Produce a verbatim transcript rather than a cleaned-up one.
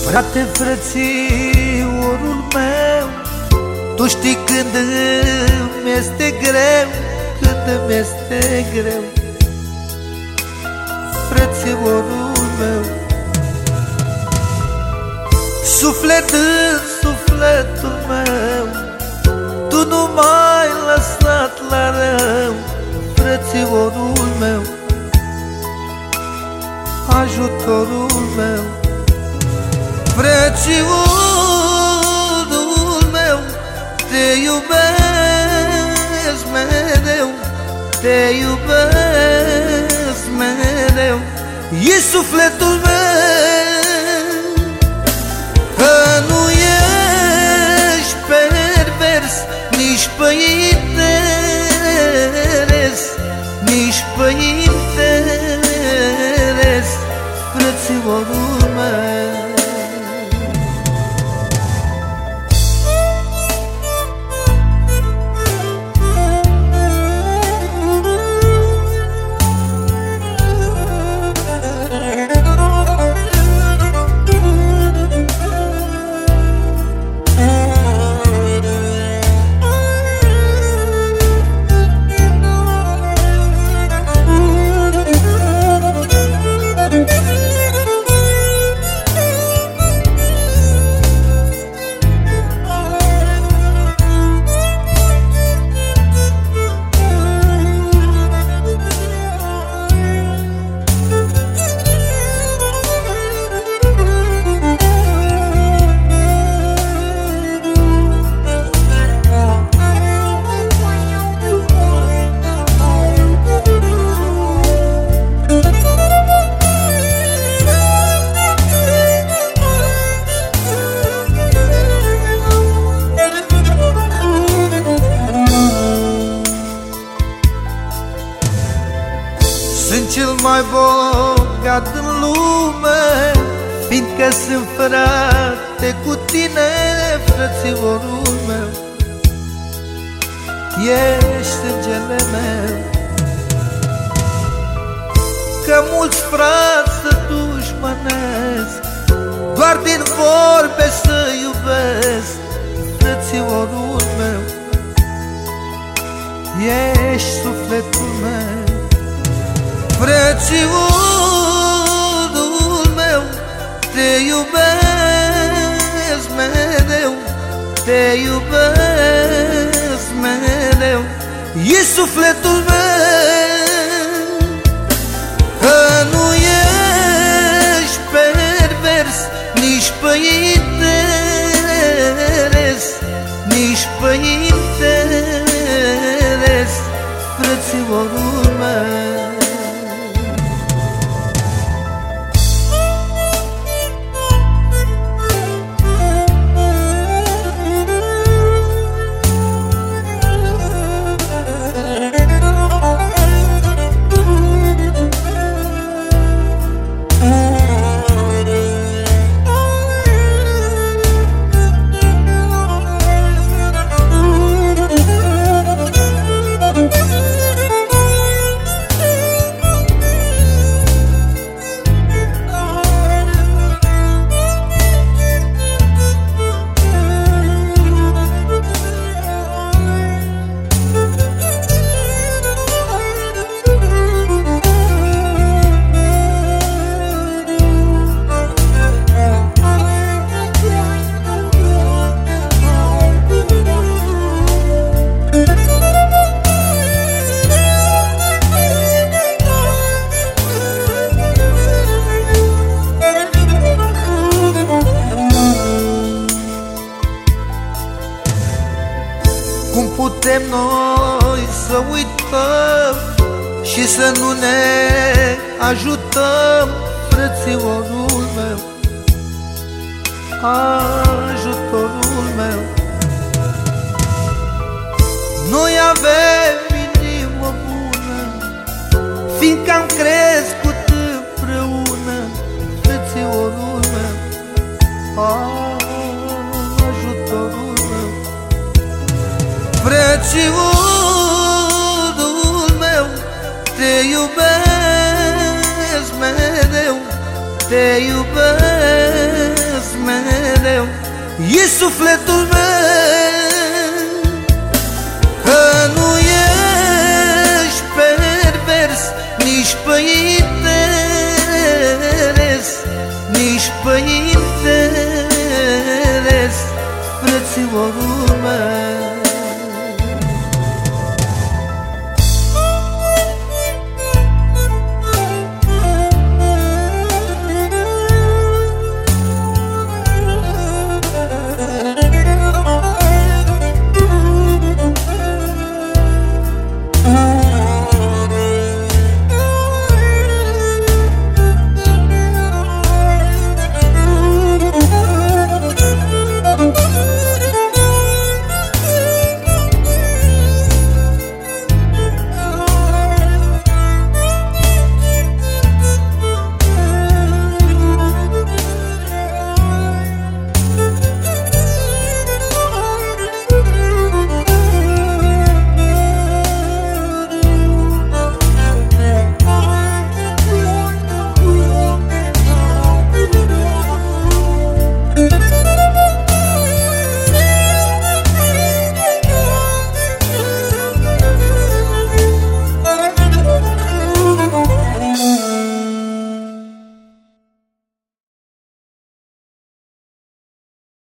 Frate, frățiorul meu, tu știi când îmi este greu, când îmi este greu. Frățiorul meu, suflet în sufletul meu, tu nu m-ai lăsat la rău. Frățiorul meu, ajutorul meu, frățiorul meu, te iubesc mereu, te iubesc mereu. E sufletul meu, că nu ești pervers, nici pe interes, nici pe interes, frățiorul meu. Sunt cel mai bogat în lume, fiindcă sunt frate cu tine, frățiorul meu. Ești sângele meu, că mulți frați să dușmănesc, doar din vorbe să iubesc, frățiorul meu. Ești sufletul meu, frățiorul meu, te iubesc mereu, te iubesc mereu. E sufletul meu, că nu ești pervers, nici pe interes, nici pe interes, frățiorul meu. Cum putem noi să uităm și să nu ne ajutăm, frățiorul meu, ajutorul meu. Noi avem inimă bună, fiindcă am crescut împreună, frățiorul meu, ajutorul meu. Frățiorul meu, te iubesc mereu, te iubesc mereu, e sufletul meu. Că nu ești pervers, nici pe interes, nici pe interes, frățiorul meu.